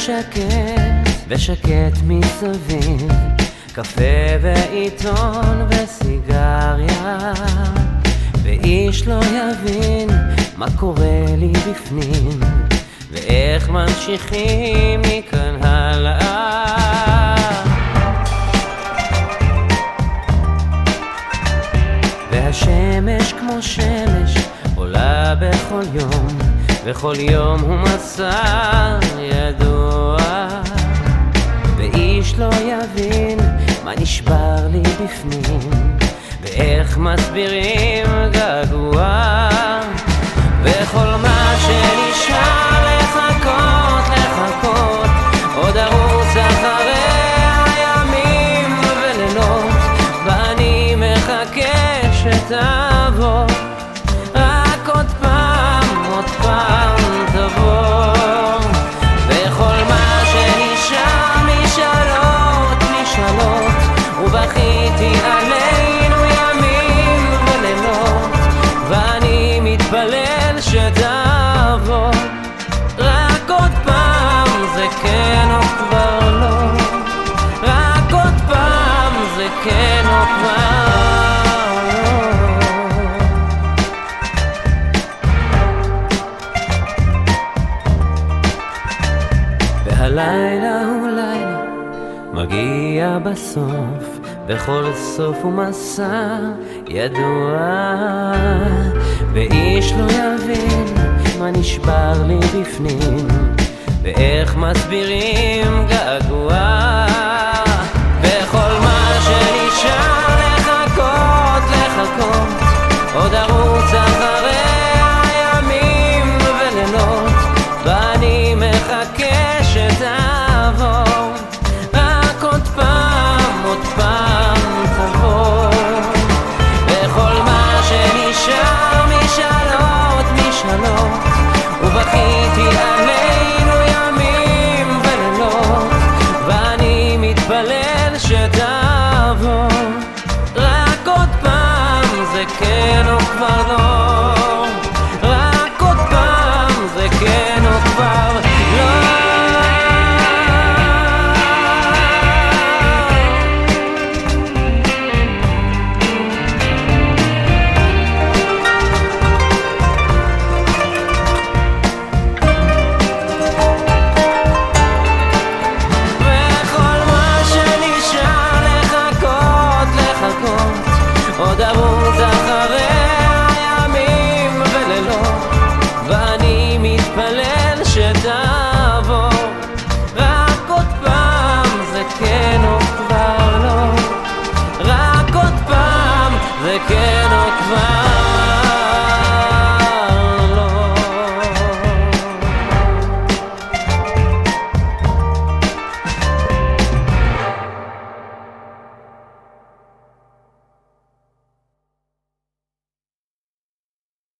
שקט ושקט מסביב, קפה ועיתון וסיגריה, ואיש לא יבין מה קורה לי בפנים ואיך ממשיכים מכאן הלאה. והשמש כמו שמש עולה בכל יום, וכל יום הוא מסע ידוע, ואיש לא יבין מה נשבר לי בפנים ואיך מסבירים געגוע. וכל מה שנשאר לחכות, לחכות, עוד ארוץ אחרי הימים ולילות, ואני מחכה שתבוא, רק עוד פעם, עוד פעם תבוא. וכל מה שנשאר משאלות, משאלות, ובכיתי עלינו ימים ולילות, ואני מתפלל שתבוא, רק עוד פעם, זה כן או כבר לא, רק עוד פעם, זה כן או כבר לא. והלילה הוא לילה מגיע בסוף, בכל סוף הוא מסע ידוע, ואיש לא יבין מה נשבר לי בפנים ואיך מסבירים געגוע. וכל מה שנשאר לחכות, לחכות, עוד ארוץ אחרי הימים ולילות, ואני מחכה שתבוא, רק עוד פעם, עוד פעם תבוא. וכל מה שנשאר משאלות, משאלות, ובכיתי עלינו ימים ולילות, ואני מתפלל שתבוא, רק עוד פעם, זה כן או כבר לא, רק עוד פעם, זה כן או כבר לא. עוד ארוץ אחרי הימים ולילות, ואני מתפלל שתבוא, רק עוד פעם, זה כן או כבר לא, רק עוד פעם, זה כן או כבר